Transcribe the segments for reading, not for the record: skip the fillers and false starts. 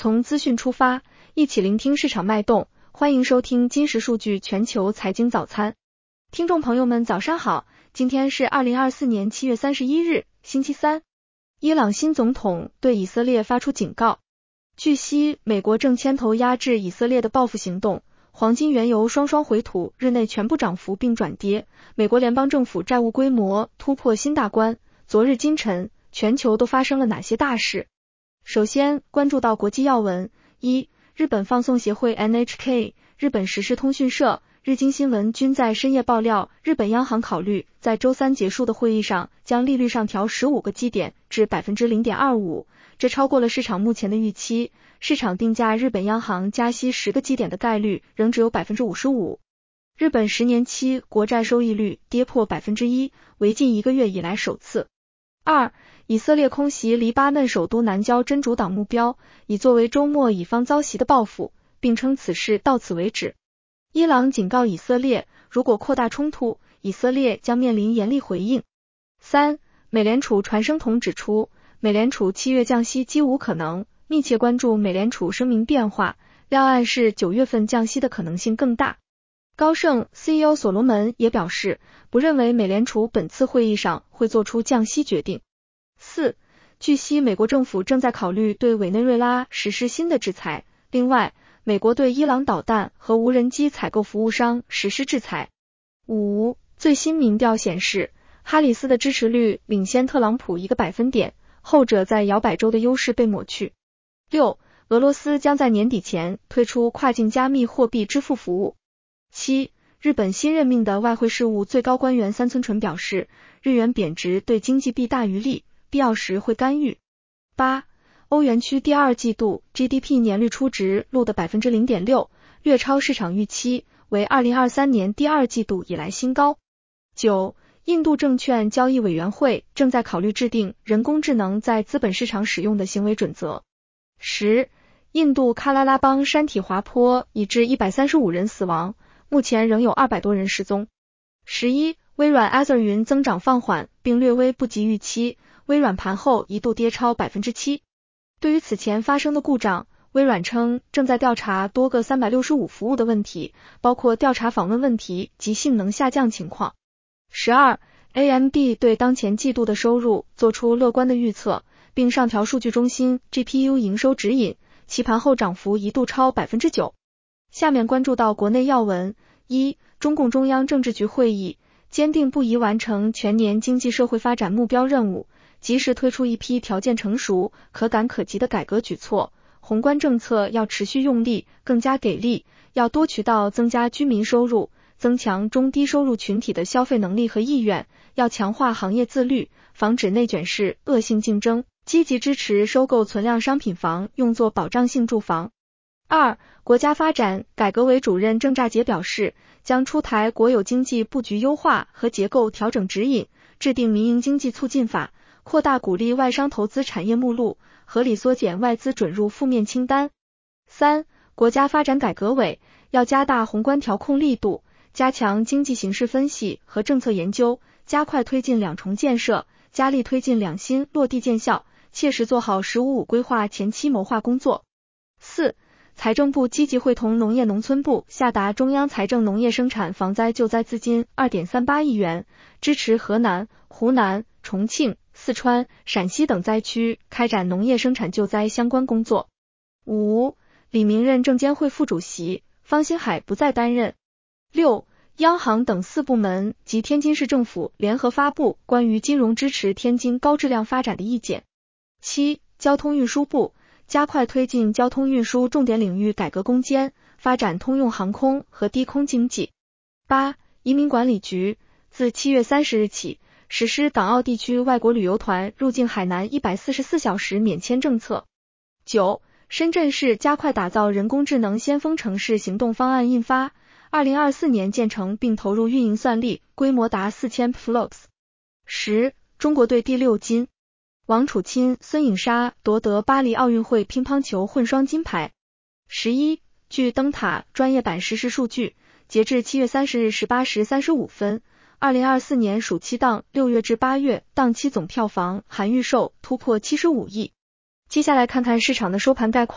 从资讯出发，一起聆听市场脉动。欢迎收听金石数据全球财经早餐。听众朋友们早上好，今天是2024年7月31日，星期三。伊朗新总统对以色列发出警告。据悉，美国正牵头压制以色列的报复行动，黄金原油双双回吐，日内全部涨幅并转跌。美国联邦政府债务规模突破新大关。昨日今晨，全球都发生了哪些大事？首先关注到国际要闻。一、日本放送协会 NHK、日本时事通讯社、日经新闻均在深夜爆料，日本央行考虑在周三结束的会议上将利率上调15个基点至 0.25%， 这超过了市场目前的预期。市场定价日本央行加息10个基点的概率仍只有 55%。日本10年期国债收益率跌破 1%， 为近1个月以来首次。二、以色列空袭黎巴嫩首都南郊真主党目标，以作为周末以方遭袭的报复，并称此事到此为止。伊朗警告以色列，如果扩大冲突，以色列将面临严厉回应。三、美联储传声筒指出，美联储7月降息几无可能，密切关注美联储声明变化，料暗示9月份降息的可能性更大。高盛 CEO 所罗门也表示，不认为美联储本次会议上会做出降息决定。四、据悉美国政府正在考虑对委内瑞拉实施新的制裁，另外，美国对伊朗导弹和无人机采购服务商实施制裁。五、最新民调显示，哈里斯的支持率领先特朗普1个百分点，后者在摇摆州的优势被抹去。六、俄罗斯将在年底前推出跨境加密货币支付服务。七、日本新任命的外汇事务最高官员三村纯表示，日元贬值对经济弊大于利，必要时会干预。八、欧元区第二季度 GDP 年率初值录得 0.6%， 略超市场预期，为2023年第二季度以来新高。九、印度证券交易委员会正在考虑制定人工智能在资本市场使用的行为准则。十、印度喀拉拉邦山体滑坡已致135人死亡，目前仍有200多人失踪。11、微软 Azure 云增长放缓并略微不及预期，微软盘后一度跌超 7%。 对于此前发生的故障，微软称正在调查多个365服务的问题，包括调查访问问题及性能下降情况。12、AMD 对当前季度的收入做出乐观的预测，并上调数据中心 GPU 营收指引，其盘后涨幅一度超 9%。下面关注到国内要闻。一、中共中央政治局会议坚定不移完成全年经济社会发展目标任务，及时推出一批条件成熟、可感可及的改革举措，宏观政策要持续用力，更加给力，要多渠道增加居民收入，增强中低收入群体的消费能力和意愿，要强化行业自律，防止内卷式恶性竞争，积极支持收购存量商品房用作保障性住房。二、国家发展改革委主任郑乍杰表示，将出台国有经济布局优化和结构调整指引，制定民营经济促进法，扩大鼓励外商投资产业目录，合理缩减外资准入负面清单。三、国家发展改革委要加大宏观调控力度，加强经济形势分析和政策研究，加快推进两重建设，加力推进两新落地见效，切实做好“15+5”规划前期谋划工作。四、财政部积极会同农业农村部下达中央财政农业生产防灾救灾资金 2.38 亿元，支持河南、湖南、重庆、四川、陕西等灾区开展农业生产救灾相关工作。五、李明任证监会副主席，方星海不再担任。六、央行等4部门及天津市政府联合发布关于金融支持天津高质量发展的意见。七、交通运输部加快推进交通运输重点领域改革攻坚，发展通用航空和低空经济。八、移民管理局自7月30日起实施港澳地区外国旅游团入境海南144小时免签政策。九、深圳市加快打造人工智能先锋城市行动方案印发，2024年建成并投入运营算力，规模达4000 flops。十、中国队第6金。王楚钦、孙颖莎夺得巴黎奥运会乒乓球混双金牌。11、据灯塔专业版实时数据，截至7月30日18时35分，2024年暑期档6月至8月档期总票房含预售突破75亿。接下来看看市场的收盘概况。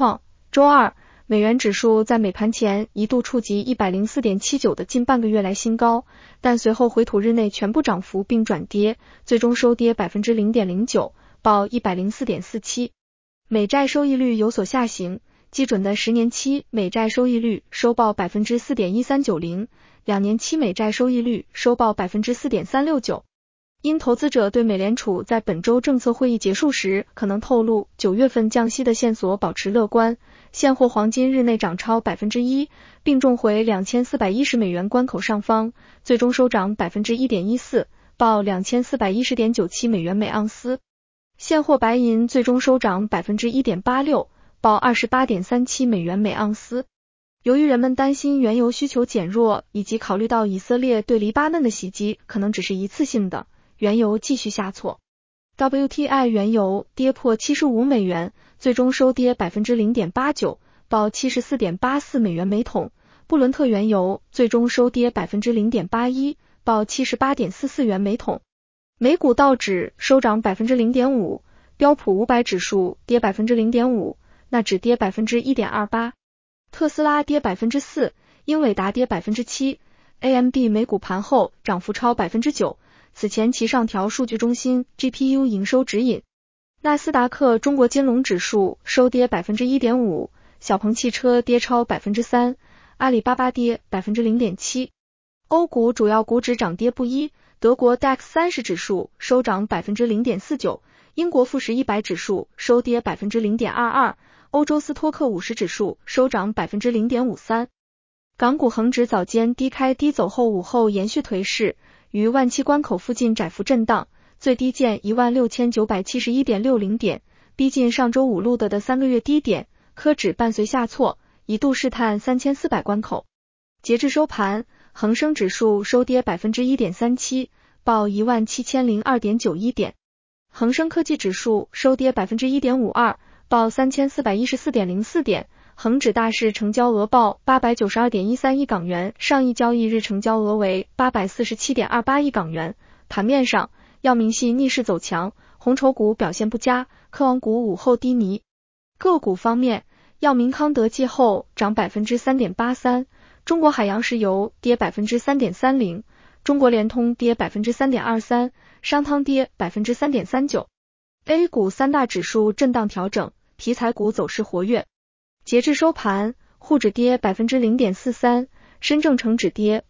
周二，美元指数在美盘前一度触及 104.79 的近半个月来新高，但随后回吐日内全部涨幅并转跌，最终收跌 0.09%， 报 104.47。美债收益率有所下行，基准的10年期美债收益率收报 4.1390%， 2年期美债收益率收报 4.369%。因投资者对美联储在本周政策会议结束时可能透露9月份降息的线索保持乐观，现货黄金日内涨超 1%， 并重回2410美元关口上方，最终收涨 1.14%， 报 2410.97 美元每盎司。现货白银最终收涨 1.86%， 报 28.37 美元每盎司。由于人们担心原油需求减弱，以及考虑到以色列对黎巴嫩的袭击可能只是一次性的，原油继续下挫。WTI 原油跌破75美元，最终收跌 0.89%， 报 74.84 美元每桶。布伦特原油最终收跌 0.81%， 报 78.44 元每桶。美股道指收涨 0.5%， 标普500指数跌 0.5%， 纳指跌 1.28%。特斯拉跌 4%， 英伟达跌 7%， AMD 美股盘后涨幅超 9%， 此前其上调数据中心 GPU 营收指引。纳斯达克中国金龙指数收跌 1.5%， 小鹏汽车跌超 3%， 阿里巴巴跌 0.7%。欧股主要股指涨跌不一，德国 DAX 30指数收涨 0.49%， 英国富时100指数收跌 0.22%， 欧洲斯托克50指数收涨 0.53%。港股恒指早间低开低走后午后延续颓势，于万七关口附近窄幅震荡，最低见 16,971.60 点，逼近上周五录得的3个月低点，科指伴随下挫，一度试探3400关口。截至收盘，恒生指数收跌 1.37%， 报 17,002.91 点。恒生科技指数收跌 1.52%， 报 3414.04 点。恒指大市成交额报 892.13 亿港元，上一交易日成交额为 847.28 亿港元。盘面上，药明系逆势走强，红筹股表现不佳，科网股午后低迷。个股方面，药明康德季后涨 3.83%， 中国海洋石油跌 3.30%， 中国联通跌 3.23%， 商汤跌 3.39%。 A 股三大指数震荡调整，题材股走势活跃。截至收盘，沪指跌 0.43%， 深证成指跌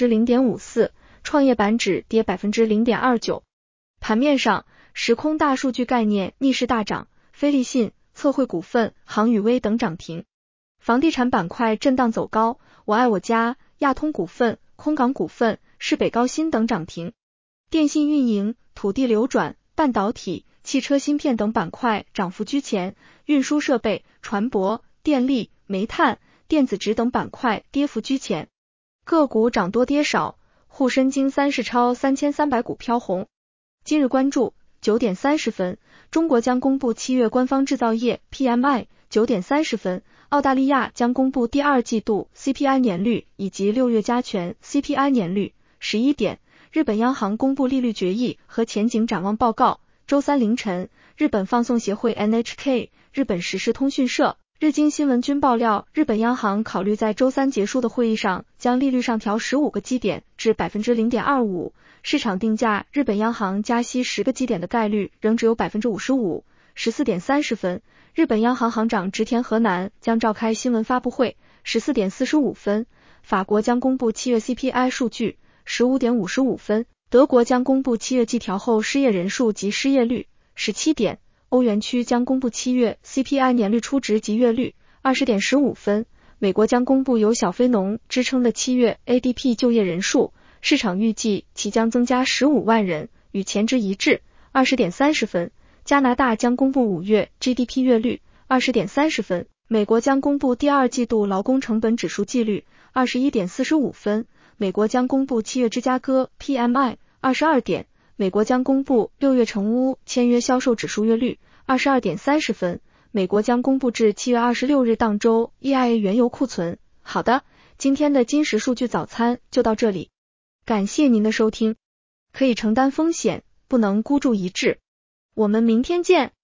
0.54%， 创业板指跌 0.29%。盘面上，时空大数据概念逆势大涨，飞利信、测绘股份、航宇威等涨停。房地产板块震荡走高，我爱我家、亚通股份、空港股份、市北高新等涨停。电信运营、土地流转、半导体、汽车芯片等板块涨幅居前，运输设备、船舶、电力、煤炭、电子纸等板块跌幅居前。个股涨多跌少，沪深金30超3300股飘红。今日关注9点30分，中国将公布7月官方制造业 PMI， 9点30分，澳大利亚将公布第二季度 CPI 年率以及6月加权 CPI 年率。11点，日本央行公布利率决议和前景展望报告。周三凌晨，日本放送协会 NHK、日本时事通讯社、日经新闻均爆料，日本央行考虑在周三结束的会议上将利率上调15个基点至 0.25%， 市场定价日本央行加息10个基点的概率仍只有 55%。14点30分，日本央行行长植田和男将召开新闻发布会。14点45分，法国将公布7月 CPI 数据。15点55分，德国将公布7月季调后失业人数及失业率。17点，欧元区将公布7月 CPI 年率初值及月率。20点15分，美国将公布由小非农支撑的7月 ADP 就业人数，市场预计其将增加15万人，与前值一致。20点30分，加拿大将公布5月 GDP 月率。20点30分，美国将公布第二季度劳工成本指数季率。21点45分，美国将公布7月芝加哥 PMI。22点，美国将公布6月成屋签约销售指数月率。22点30分，美国将公布至7月26日当周 EIA 原油库存。好的，今天的金石数据早餐就到这里，感谢您的收听。可以承担风险，不能孤注一掷。我们明天见。